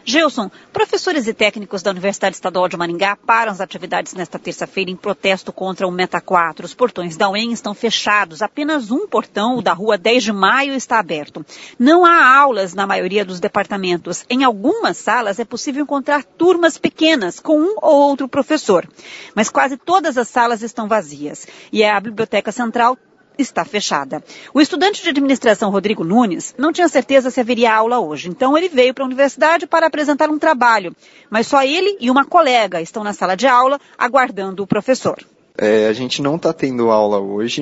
Gelson, professores e técnicos da Universidade Estadual de Maringá param as atividades nesta terça-feira em protesto contra o Meta 4. Os portões da UEM estão fechados. Apenas um portão, o da rua 10 de Maio, está aberto. Não há aulas na maioria dos departamentos. Em algumas salas é possível encontrar turmas pequenas com um ou outro professor. Mas quase todas as salas estão vazias. E a Biblioteca Central está fechada. O estudante de administração Rodrigo Nunes não tinha certeza se haveria aula hoje, então ele veio para a universidade para apresentar um trabalho, mas só ele e uma colega estão na sala de aula aguardando o professor. A gente não está tendo aula hoje,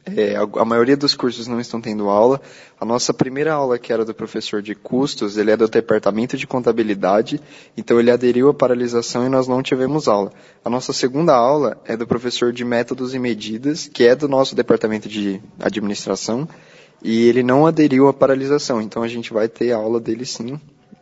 a maioria dos cursos não estão tendo aula. A nossa primeira aula, que era do professor de custos, ele é do departamento de contabilidade, então ele aderiu à paralisação e nós não tivemos aula. A nossa segunda aula é do professor de métodos e medidas, que é do nosso departamento de administração, e ele não aderiu à paralisação, então a gente vai ter aula dele sim.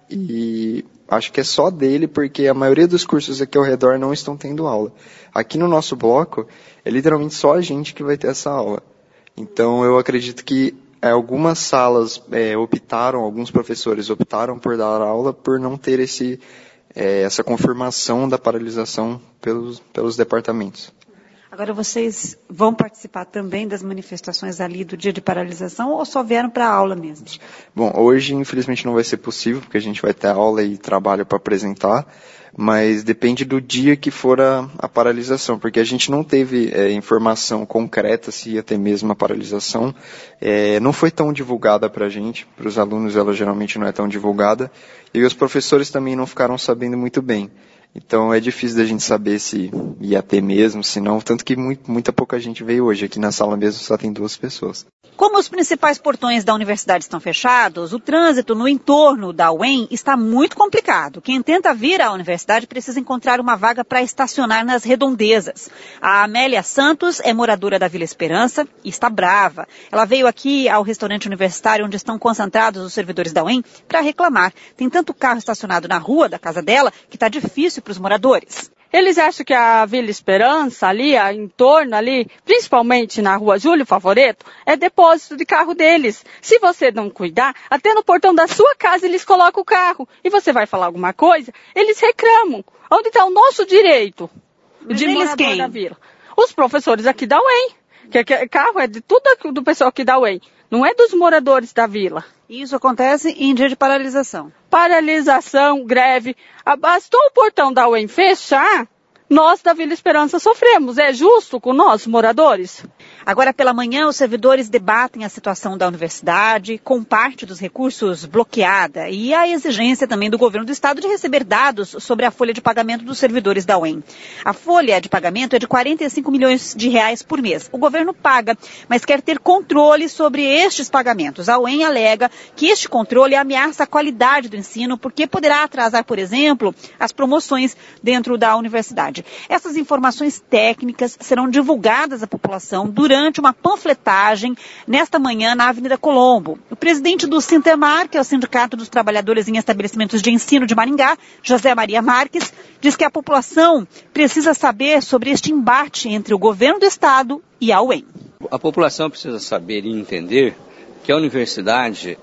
E acho que é só dele, porque a maioria dos cursos aqui ao redor não estão tendo aula. Aqui no nosso bloco, é literalmente só a gente que vai ter essa aula. Então eu acredito que algumas salas alguns professores optaram por dar aula por não ter essa confirmação da paralisação pelos departamentos. Agora, vocês vão participar também das manifestações ali do dia de paralisação ou só vieram para a aula mesmo? Bom, hoje infelizmente não vai ser possível, porque a gente vai ter aula e trabalho para apresentar, mas depende do dia que for a paralisação, porque a gente não teve informação concreta se ia ter mesmo a paralisação. Não foi tão divulgada para a gente, para os alunos ela geralmente não é tão divulgada, e os professores também não ficaram sabendo muito bem. Então é difícil da gente saber se ia ter mesmo, se não, tanto que muita pouca gente veio hoje. Aqui na sala mesmo só tem 2 pessoas. Como os principais portões da universidade estão fechados, o trânsito no entorno da UEM está muito complicado. Quem tenta vir à universidade precisa encontrar uma vaga para estacionar nas redondezas. A Amélia Santos é moradora da Vila Esperança e está brava. Ela veio aqui ao restaurante universitário onde estão concentrados os servidores da UEM para reclamar. Tem tanto carro estacionado na rua da casa dela que está difícil para os moradores. Eles acham que a Vila Esperança, ali, em torno ali, principalmente na rua Júlio Favoreto, é depósito de carro deles. Se você não cuidar, até no portão da sua casa eles colocam o carro. E você vai falar alguma coisa, eles reclamam. Onde está o nosso direito de morador da vila? Os professores aqui da UEM. Que carro é de tudo do pessoal aqui da UEM. Não é dos moradores da vila. Isso acontece em dia de paralisação. Paralisação, greve. Bastou o portão da UEM fechar, nós da Vila Esperança sofremos. É justo com nós, moradores? Agora pela manhã, os servidores debatem a situação da universidade, com parte dos recursos bloqueada e a exigência também do governo do estado de receber dados sobre a folha de pagamento dos servidores da UEM. A folha de pagamento é de 45 milhões de reais por mês. O governo paga, mas quer ter controle sobre estes pagamentos. A UEM alega que este controle ameaça a qualidade do ensino, porque poderá atrasar, por exemplo, as promoções dentro da universidade. Essas informações técnicas serão divulgadas à população durante uma panfletagem nesta manhã na Avenida Colombo. O presidente do Sintemar, que é o Sindicato dos Trabalhadores em Estabelecimentos de Ensino de Maringá, José Maria Marques, diz que a população precisa saber sobre este embate entre o governo do estado e a UEM. A população precisa saber e entender que a universidade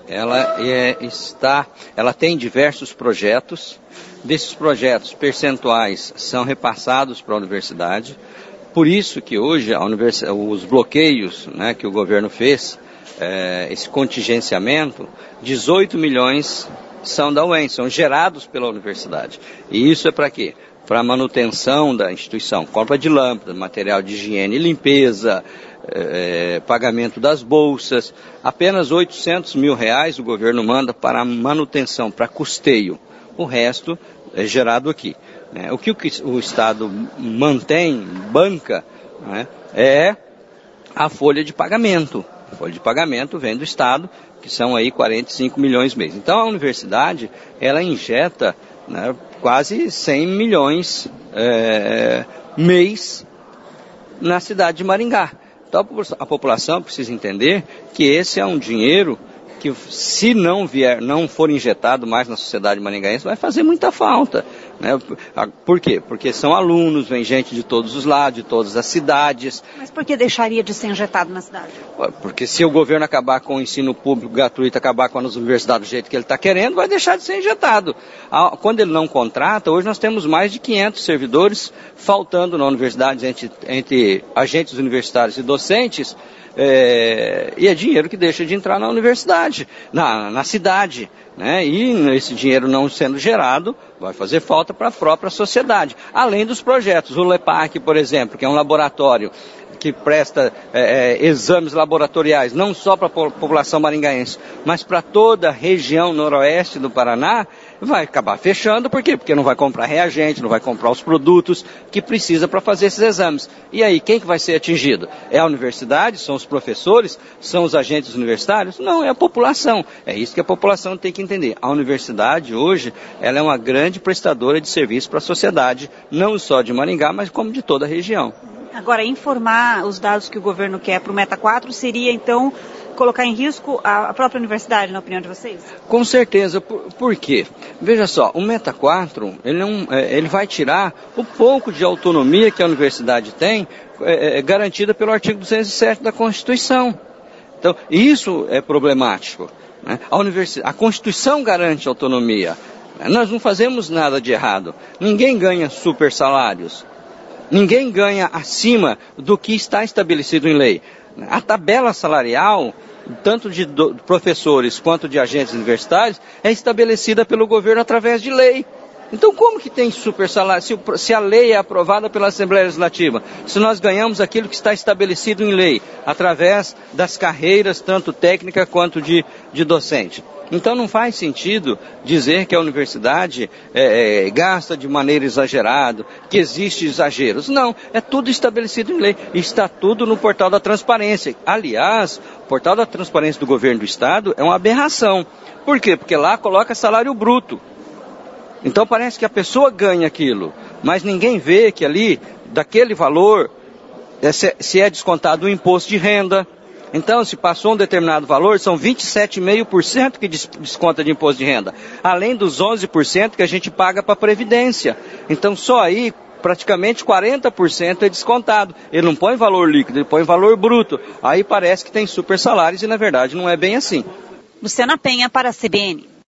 ela tem diversos projetos. Desses projetos, percentuais são repassados para a universidade. Por isso que hoje os bloqueios, né, que o governo fez, esse contingenciamento, 18 milhões são da UEM, são gerados pela universidade. E isso é para quê? Para a manutenção da instituição, compra de lâmpada, material de higiene e limpeza, pagamento das bolsas. Apenas 800 mil reais o governo manda para a manutenção, para custeio. O resto é gerado aqui. O que o Estado mantém, banca, né, é a folha de pagamento. A folha de pagamento vem do Estado, que são aí 45 milhões mês. Então a universidade, ela injeta, né, quase 100 milhões mês na cidade de Maringá. Então a população precisa entender que esse é um dinheiro que, se não for injetado mais na sociedade maringaense, vai fazer muita falta. né? Por quê? Porque são alunos, vem gente de todos os lados, de todas as cidades. Mas por que deixaria de ser injetado na cidade? Porque se o governo acabar com o ensino público gratuito, acabar com as universidades do jeito que ele está querendo, vai deixar de ser injetado. Quando ele não contrata, hoje nós temos mais de 500 servidores faltando na universidade, entre agentes universitários e docentes, e é dinheiro que deixa de entrar na universidade, na cidade, né? E esse dinheiro não sendo gerado, vai fazer falta para a própria sociedade. Além dos projetos, o LEPAC, por exemplo, que é um laboratório que presta exames laboratoriais, não só para a população maringaense, mas para toda a região noroeste do Paraná, vai acabar fechando. Por quê? Porque não vai comprar reagente, não vai comprar os produtos que precisa para fazer esses exames. E aí, quem que vai ser atingido? É a universidade? São os professores? São os agentes universitários? Não, é a população. É isso que a população tem que entender. A universidade, hoje, ela é uma grande prestadora de serviço para a sociedade, não só de Maringá, mas como de toda a região. Agora, informar os dados que o governo quer para o Meta 4 seria, então, colocar em risco a própria universidade, na opinião de vocês? Com certeza. Por quê? Veja só, o Meta 4, ele vai tirar o pouco de autonomia que a universidade tem, garantida pelo artigo 207 da Constituição. Então, isso é problemático, né? A Constituição garante autonomia. Nós não fazemos nada de errado. Ninguém ganha super salários. Ninguém ganha acima do que está estabelecido em lei. A tabela salarial, tanto de professores quanto de agentes universitários, é estabelecida pelo governo através de lei. Então, como que tem super salário? Se a lei é aprovada pela Assembleia Legislativa, se nós ganhamos aquilo que está estabelecido em lei, através das carreiras, tanto técnica quanto de docente. Então não faz sentido dizer que a universidade gasta de maneira exagerada, que existe exageros. Não, é tudo estabelecido em lei. Está tudo no portal da transparência. Aliás, o portal da transparência do governo do estado é uma aberração. Por quê? Porque lá coloca salário bruto. Então parece que a pessoa ganha aquilo, mas ninguém vê que ali, daquele valor, se é descontado o imposto de renda. Então, se passou um determinado valor, são 27,5% que desconta de imposto de renda, além dos 11% que a gente paga para a Previdência. Então, só aí, praticamente 40% é descontado. Ele não põe valor líquido, ele põe valor bruto. Aí parece que tem super salários e, na verdade, não é bem assim. Luciana Penha para a CBN.